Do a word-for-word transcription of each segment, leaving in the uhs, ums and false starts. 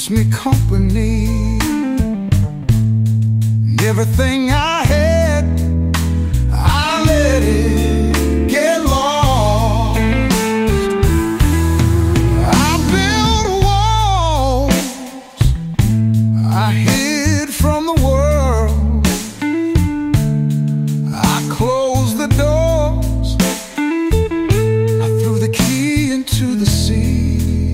keeps me company. And everything I had, I let it get lost. I built walls, I hid from the world, I closed the doors, I threw the key into the sea.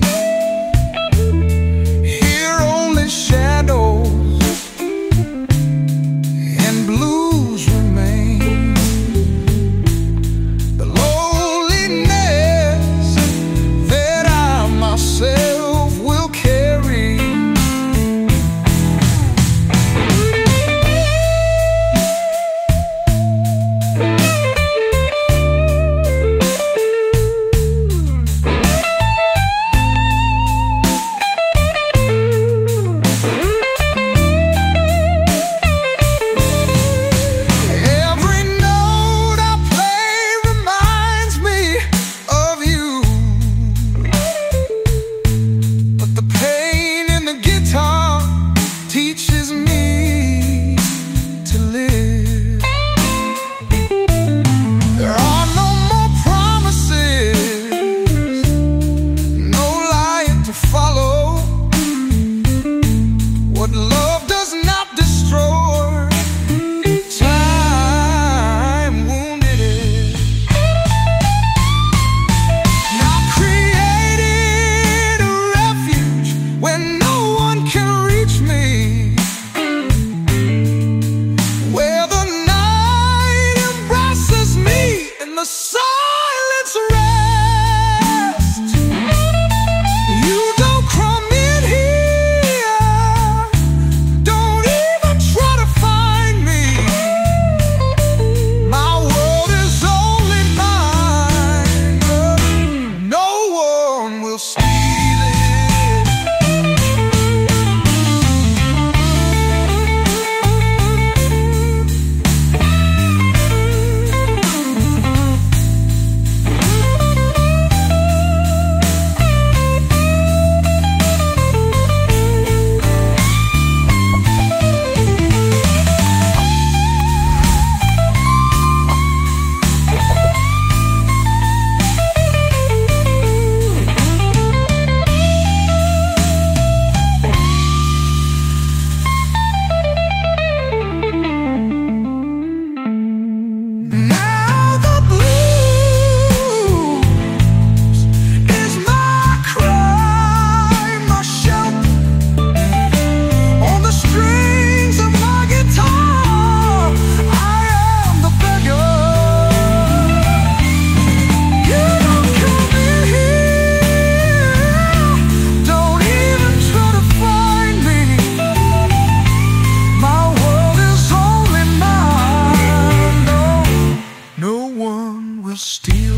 Teaches me to live. There are no more promises, no light to follow. What love does not destroy, time wounded it. I created a refuge where no one can reach me. The silence rest. You don't come in here, don't even try to find me. My world is only mine, no one will steal it. Steal